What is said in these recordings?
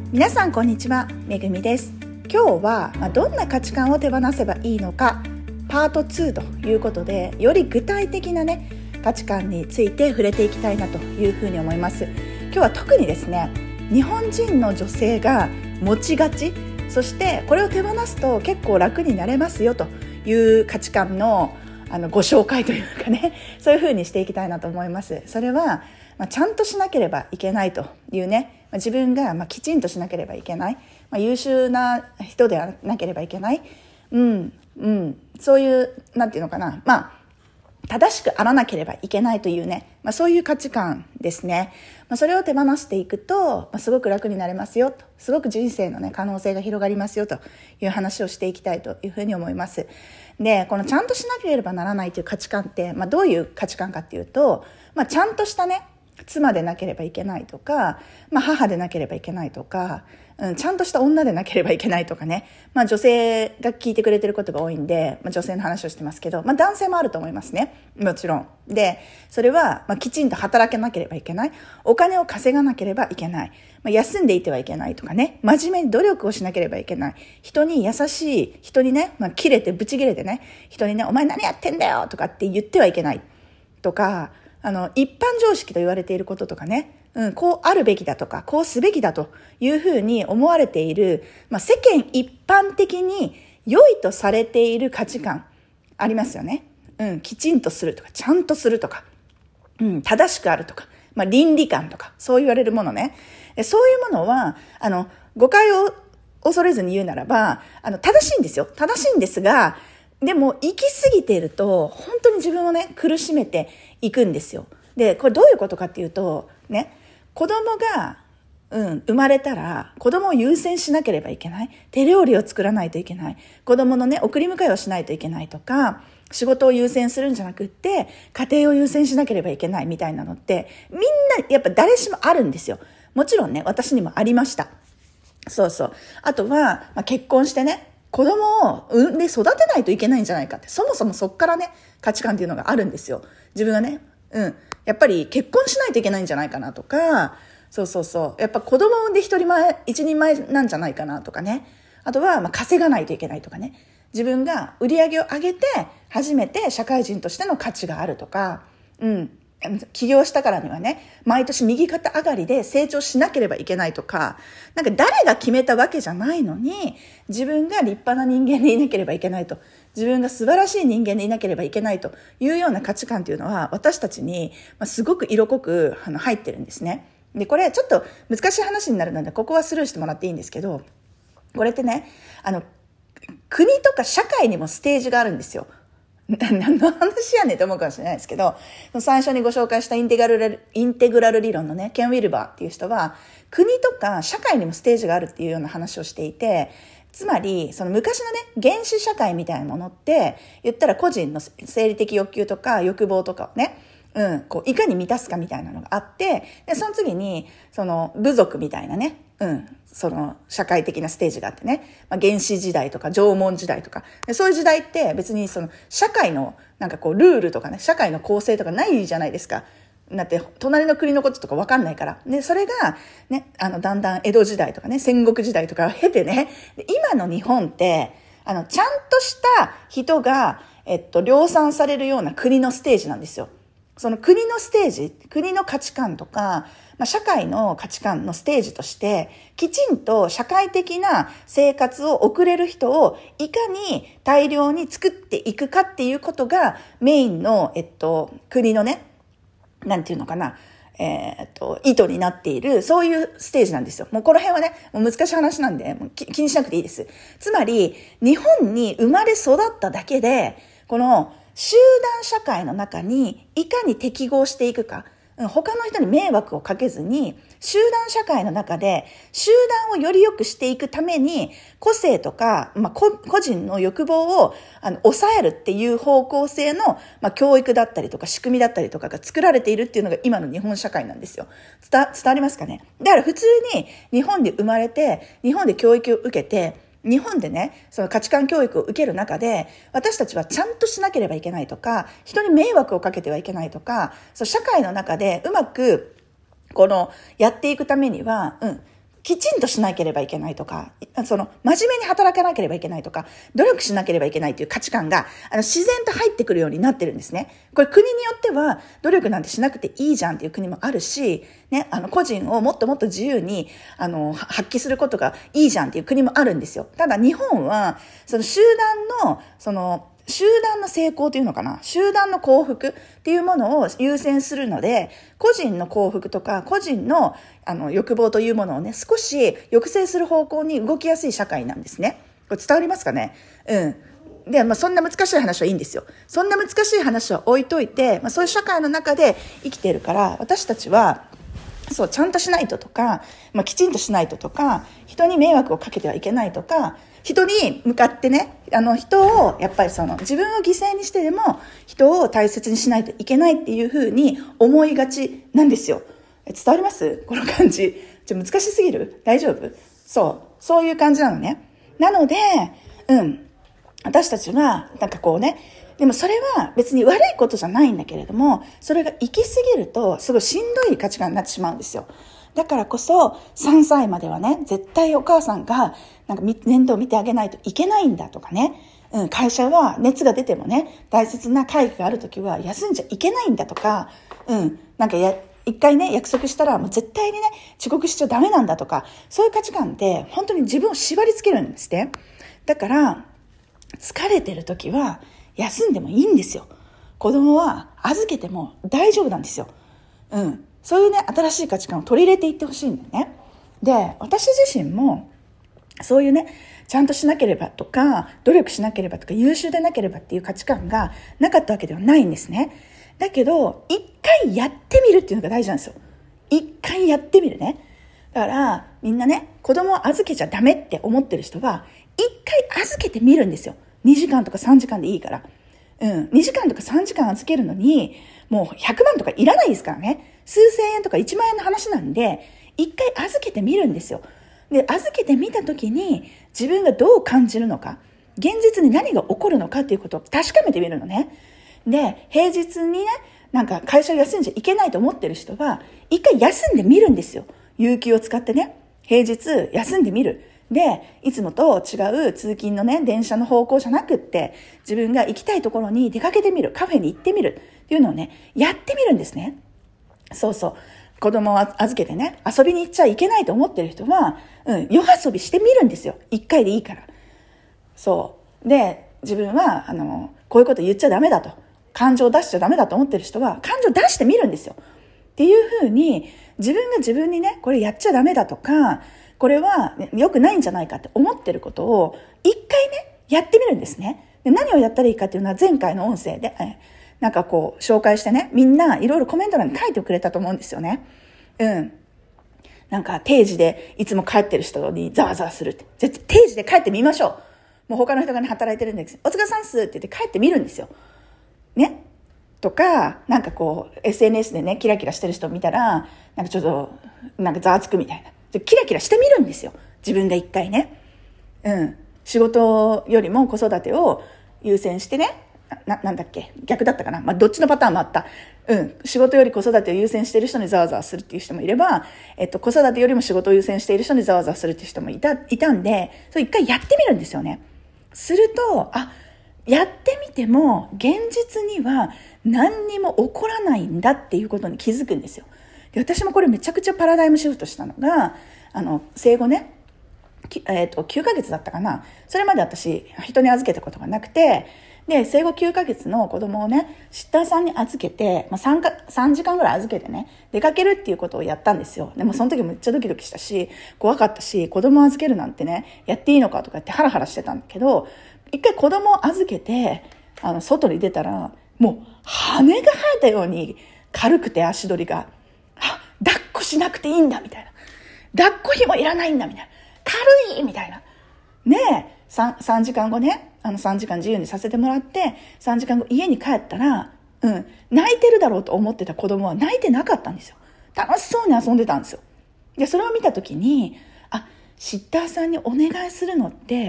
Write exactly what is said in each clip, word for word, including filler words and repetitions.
皆さんこんにちは、めぐみです。今日は、まあ、どんな価値観を手放せばいいのかパートツーということで、より具体的なね価値観について触れていきたいなというふうに思います。今日は特にですね、日本人の女性が持ちがち、そしてこれを手放すと結構楽になれますよという価値観のあのご紹介というかね、そういうふうにしていきたいなと思います。それは、まあ、ちゃんとしなければいけないというね、まあ、自分がまあきちんとしなければいけない、まあ、優秀な人ではなければいけない、うんうん、そういうなんていうのかな、まあ正しくあらなければいけないというね、まあ、そういう価値観ですね。まあ、それを手放していくと、まあ、すごく楽になれますよと、すごく人生のね可能性が広がりますよという話をしていきたいというふうに思います。で、このちゃんとしなければならないという価値観って、まあ、どういう価値観かっていうと、まあ、ちゃんとしたね妻でなければいけないとか、まあ、母でなければいけないとか、うん、ちゃんとした女でなければいけないとかね、まあ、女性が聞いてくれてることが多いんで、まあ、女性の話をしてますけど、まあ、男性もあると思いますね、もちろん。でそれは、まあ、きちんと働けなければいけない、お金を稼がなければいけない、まあ、休んでいてはいけないとかね、真面目に努力をしなければいけない、人に優しい、人にね、まあ、切れてブチ切れてね、人にねお前何やってんだよとかって言ってはいけないとか、あの一般常識と言われていることとかね、うん、こうあるべきだとかこうすべきだというふうに思われている、まあ、世間一般的に良いとされている価値観ありますよね、うん、きちんとするとかちゃんとするとか、うん、正しくあるとか、まあ、倫理観とかそう言われるものね。でそういうものはあの誤解を恐れずに言うならば、あの正しいんですよ、正しいんですが、でも行き過ぎていると本当に自分をね苦しめていくんですよ。でこれどういうことかっていうとね、子供が、うん、生まれたら子供を優先しなければいけない、手料理を作らないといけない、子供のね送り迎えをしないといけないとか、仕事を優先するんじゃなくって家庭を優先しなければいけないみたいなのってみんなやっぱ誰しもあるんですよ。もちろんね私にもありました。そうそう。あとは、まあ、結婚してね子供を産んで育てないといけないんじゃないかって、そもそもそっからね価値観っていうのがあるんですよ。自分がね、うん、やっぱり結婚しないといけないんじゃないかなとか、そうそうそう、やっぱ子供を産んで一人前一人前なんじゃないかなとかね、あとはまあ稼がないといけないとかね、自分が売り上げを上げて初めて社会人としての価値があるとか、うん起業したからにはね毎年右肩上がりで成長しなければいけないとか、なんか誰が決めたわけじゃないのに自分が立派な人間でいなければいけないと、自分が素晴らしい人間でいなければいけないというような価値観というのは私たちにすごく色濃く入ってるんですね。でこれちょっと難しい話になるのでここはスルーしてもらっていいんですけど、これってねあの国とか社会にもステージがあるんですよ。何の話やねんと思うかもしれないですけど、最初にご紹介したインテグラル、インテグラル理論のね、ケン・ウィルバーっていう人は、国とか社会にもステージがあるっていうような話をしていて、つまり、その昔のね、原始社会みたいなものって、言ったら個人の生理的欲求とか欲望とかをね、うん、こういかに満たすかみたいなのがあって、でその次にその部族みたいなね、うん、その社会的なステージがあってね、まあ、原始時代とか縄文時代とかで、そういう時代って別にその社会のなんかこうルールとかね、社会の構成とかないじゃないですか。だって隣の国のこととか分かんないから。でそれがね、あのだんだん江戸時代とかね、戦国時代とかを経てね、で今の日本ってあのちゃんとした人がえっと量産されるような国のステージなんですよ。その国のステージ、国の価値観とか、まあ、社会の価値観のステージとして、きちんと社会的な生活を送れる人をいかに大量に作っていくかっていうことがメインの、えっと、国のね、なんていうのかな、えー、っと、意図になっている、そういうステージなんですよ。もうこの辺はね、もう難しい話なんで、もう気にしなくていいです。つまり、日本に生まれ育っただけで、この、集団社会の中にいかに適合していくか、他の人に迷惑をかけずに集団社会の中で集団をより良くしていくために個性とか、まあ、個人の欲望をあの抑えるっていう方向性の、まあ、教育だったりとか仕組みだったりとかが作られているっていうのが今の日本社会なんですよ。伝、伝わりますかね。だから普通に日本で生まれて日本で教育を受けて日本でね、その価値観教育を受ける中で、私たちはちゃんとしなければいけないとか、人に迷惑をかけてはいけないとか、そう社会の中でうまく、この、やっていくためには、うん、 きちんとしなければいけないとか、その真面目に働かなければいけないとか、努力しなければいけないという価値観があの自然と入ってくるようになってるんですね。これ国によっては努力なんてしなくていいじゃんっていう国もあるし、ね、あの個人をもっともっと自由にあの発揮することがいいじゃんっていう国もあるんですよ。ただ日本はその集団のその集団の成功というのかな、集団の幸福っていうものを優先するので、個人の幸福とか個人のあの欲望というものをね、少し抑制する方向に動きやすい社会なんですね。これ伝わりますかね。うん。で、まあそんな難しい話はいいんですよ。そんな難しい話は置いといて、まあそういう社会の中で生きているから、私たちはそうちゃんとしないととか、まあ、きちんとしないととか、人に迷惑をかけてはいけないとか、人に向かってね、あの人をやっぱりその自分を犠牲にしてでも人を大切にしないといけないっていうふうに思いがちなんですよ。伝わります？この感じ。ちょっと難しすぎる？大丈夫？そう。そういう感じなのね。なので、うん。私たちは、なんかこうね、でもそれは別に悪いことじゃないんだけれども、それが行き過ぎるとすごいしんどい価値観になってしまうんですよ。だからこそさんさいまではね、絶対お母さんがなんか面倒を見てあげないといけないんだとかね、うん、会社は熱が出てもね、大切な会議があるときは休んじゃいけないんだとか、うん、なんかや、一回ね、約束したらもう絶対にね、遅刻しちゃダメなんだとか、そういう価値観って本当に自分を縛り付けるんですね。だから、疲れてるときは休んでもいいんですよ。子供は預けても大丈夫なんですよ。うん。そういうね、新しい価値観を取り入れていってほしいんだよね。で、私自身も、そういうね、ちゃんとしなければとか、努力しなければとか、優秀でなければっていう価値観がなかったわけではないんですね。だけど、一回やってみるっていうのが大事なんですよ。一回やってみるね。だから、みんなね、子供を預けちゃダメって思ってる人は、一回預けてみるんですよ。にじかんとかさんじかんでいいから。うん。にじかんとかさんじかん預けるのに、もうひゃくまんとかいらないですからね。数千円とかいちまん円の話なんで、一回預けてみるんですよ。で、預けてみたときに、自分がどう感じるのか、現実に何が起こるのかっていうことを確かめてみるのね。で、平日にね、なんか会社を休んじゃいけないと思ってる人は、一回休んでみるんですよ。有給を使ってね。平日休んでみる。で、いつもと違う通勤のね、電車の方向じゃなくって、自分が行きたいところに出かけてみる、カフェに行ってみるっていうのをね、やってみるんですね。そうそう。子供を預けてね、遊びに行っちゃいけないと思ってる人は、うん、夜遊びしてみるんですよ。一回でいいから。そう。で、自分は、あの、こういうこと言っちゃダメだと。感情を出しちゃダメだと思ってる人は、感情を出してみるんですよ。っていうふうに、自分が自分にね、これやっちゃダメだとか、これは良くないんじゃないかって思ってることを一回ね、やってみるんですね。で、何をやったらいいかっていうのは前回の音声で、えなんかこう紹介してね、みんないろいろコメント欄に書いてくれたと思うんですよね。うん。なんか定時でいつも帰ってる人にザワザワするって。じゃあ定時で帰ってみましょう。もう他の人がね、働いてるんですけど、お疲れさんっすって言って帰ってみるんですよ。ね。とか、なんかこう エスエヌエス でね、キラキラしてる人を見たら、なんかちょっと、なんかざわつくみたいな。キラキラしてみるんですよ。自分で一回ね。うん。仕事よりも子育てを優先してね。な、なんだっけ逆だったかな。まあ、どっちのパターンもあった。うん。仕事より子育てを優先している人にざわざわするっていう人もいれば、えっと、子育てよりも仕事を優先している人にざわざわするっていう人もいた、いたんで、それ一回やってみるんですよね。すると、あ、やってみても、現実には何にも起こらないんだっていうことに気づくんですよ。で、私もこれめちゃくちゃパラダイムシフトしたのが、あの、生後ね、えっと、きゅうかげつだったかな。それまで私、人に預けたことがなくて、で、生後きゅうかげつの子供をね、シッターさんに預けて、まあ、3か、さんじかんぐらい預けてね、出かけるっていうことをやったんですよ。でもその時めっちゃドキドキしたし、怖かったし、子供を預けるなんてね、やっていいのかとかってハラハラしてたんだけど、一回子供を預けて、あの、外に出たら、もう、羽が生えたように軽くて足取りが、あ、抱っこしなくていいんだ、みたいな。抱っこ紐いらないんだ、みたいな。軽いみたいな。ねえ、3、さんじかんごね、あのさんじかん自由にさせてもらって、さんじかんご家に帰ったら、うん、泣いてるだろうと思ってた子供は泣いてなかったんですよ。楽しそうに遊んでたんですよ。で、それを見たときに、あ、シッターさんにお願いするのって、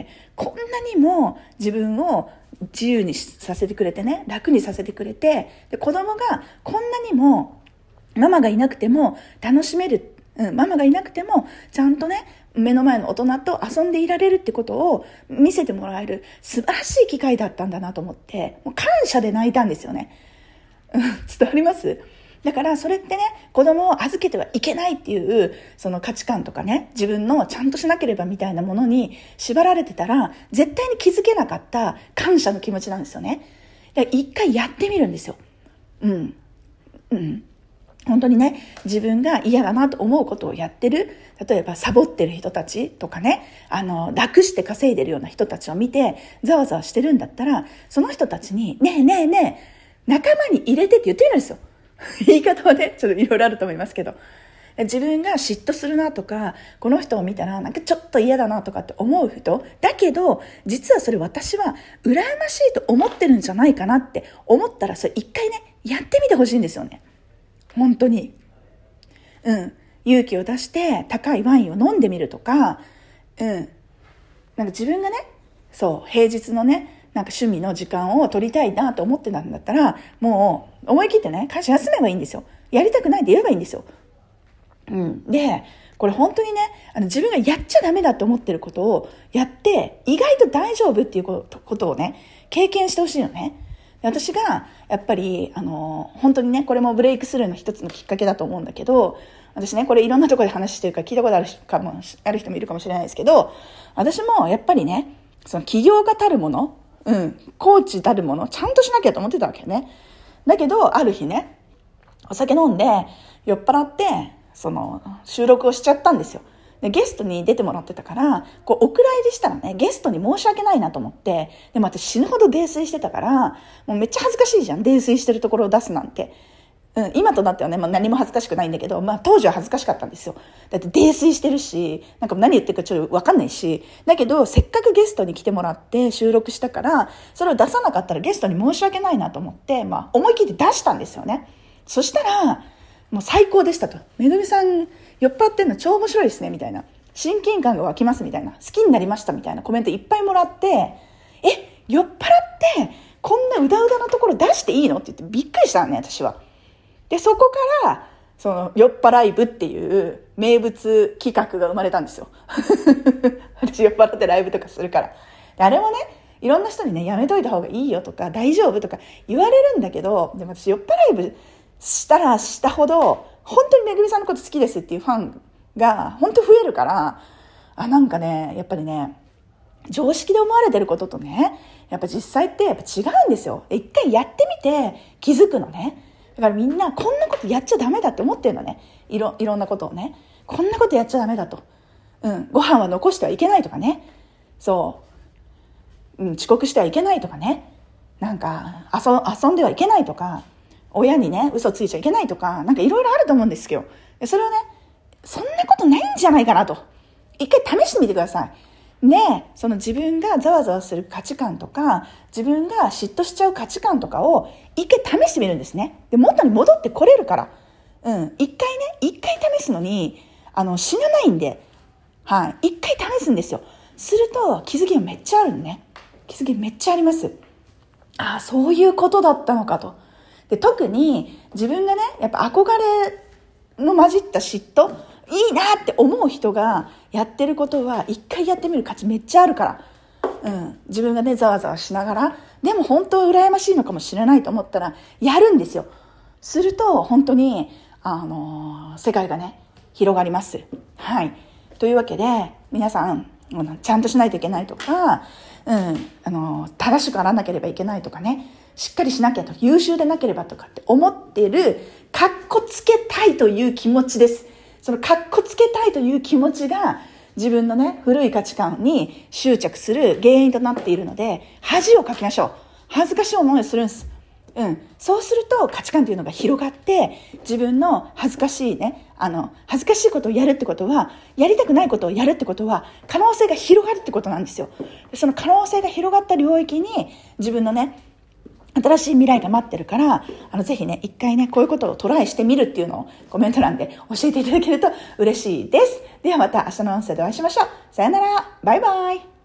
こんなにも自分を自由にさせてくれてね、楽にさせてくれて、で、子供がこんなにもママがいなくても楽しめる、 うん、ママがいなくてもちゃんとね目の前の大人と遊んでいられるってことを見せてもらえる素晴らしい機会だったんだなと思って、もう感謝で泣いたんですよね。伝わります？だからそれってね、子供を預けてはいけないっていうその価値観とかね、自分のちゃんとしなければみたいなものに縛られてたら絶対に気づけなかった感謝の気持ちなんですよね。だから一回やってみるんですよ。うんうん本当にね、自分が嫌だなと思うことをやってる、例えばサボってる人たちとかね、あの楽して稼いでるような人たちを見てざわざわしてるんだったら、その人たちにねえねえねえ仲間に入れてって言ってみるんですよ。言い方はねちょっといろいろあると思いますけど、自分が嫉妬するなとか、この人を見たらなんかちょっと嫌だなとかって思う人だけど、実はそれ私は羨ましいと思ってるんじゃないかなって思ったら、それ一回ねやってみてほしいんですよね。本当に。うん。勇気を出して高いワインを飲んでみるとか、うん。なんか自分がね、そう、平日のね、なんか趣味の時間を取りたいなと思ってたんだったら、もう思い切ってね、会社休めばいいんですよ。やりたくないって言えばいいんですよ。うん。で、これ本当にね、あの自分がやっちゃダメだと思ってることをやって、意外と大丈夫っていうことをね、経験してほしいよね。私がやっぱりあの本当にね、これもブレイクスルーの一つのきっかけだと思うんだけど、私ねこれいろんなところで話してるから聞いたことあるかもある人もいるかもしれないですけど、私もやっぱりね、その起業家たるもの、うんコーチたるものちゃんとしなきゃと思ってたわけね。だけどある日ね、お酒飲んで酔っ払ってその収録をしちゃったんですよ。でゲストに出てもらってたから、こうお蔵入りしたらね、ゲストに申し訳ないなと思って、でも私死ぬほど泥酔してたから、もうめっちゃ恥ずかしいじゃん、泥酔してるところを出すなんて。うん、今となってはね、まあ、何も恥ずかしくないんだけど、まあ当時は恥ずかしかったんですよ。だって泥酔してるし、なんか何言ってるかちょっと分かんないし、だけどせっかくゲストに来てもらって収録したから、それを出さなかったらゲストに申し訳ないなと思って、まあ思い切って出したんですよね。そしたら、もう最高でしたと。めぐみさん酔っ払ってんの超面白いですねみたいな、親近感が湧きますみたいな、好きになりましたみたいなコメントいっぱいもらって、え酔っ払ってこんなうだうだなところ出していいのって言ってびっくりしたのね、私は。でそこからその酔っ払い部っていう名物企画が生まれたんですよ。私酔っ払ってライブとかするから。であれもね、いろんな人にね、やめといた方がいいよとか大丈夫とか言われるんだけど、でも私酔っ払い部したらしたほど本当にめぐみさんのこと好きですっていうファンが本当増えるから、あなんかねやっぱりね、常識で思われてることとね、やっぱ実際ってやっぱ違うんですよ。一回やってみて気づくのね。だからみんなこんなことやっちゃダメだって思ってるのね。いろいろんなことをね、こんなことやっちゃダメだと、うん、ご飯は残してはいけないとかね、そう、うん、遅刻してはいけないとかね、なんか遊、遊んではいけないとか、親にね嘘ついちゃいけないとか、なんかいろいろあると思うんですよ。それをね、そんなことないんじゃないかなと一回試してみてください。で、その自分がざわざわする価値観とか、自分が嫉妬しちゃう価値観とかを一回試してみるんですね。で、元に戻ってこれるから。うん。一回ね、一回試すのに、あの、死なないんで、はい。一回試すんですよ。すると、気づきがめっちゃあるのね。気づきめっちゃあります。ああ、そういうことだったのかと。で、特に自分がね、やっぱ憧れの混じった嫉妬、いいなって思う人がやってることは一回やってみる価値めっちゃあるから、うん、自分がねざわざわしながら、でも本当は羨ましいのかもしれないと思ったらやるんですよ。すると本当にあのー、世界がね広がります。はい。というわけで皆さんちゃんとしないといけないとか、うん、あのー、正しくあらなければいけないとかね、しっかりしなきゃと、優秀でなければとかって思ってる、かっこつけたいという気持ちです。そのかっこつけたいという気持ちが自分のね古い価値観に執着する原因となっているので、恥をかきましょう。恥ずかしい思いをするんです。うん。そうすると価値観というのが広がって、自分の恥ずかしいね、あの恥ずかしいことをやるってことは、やりたくないことをやるってことは可能性が広がるってことなんですよ。その可能性が広がった領域に自分のね新しい未来が待ってるから、あのぜひね一回ねこういうことをトライしてみるっていうのをコメント欄で教えていただけると嬉しいです。ではまた明日の音声でお会いしましょう。さよなら。バイバイ。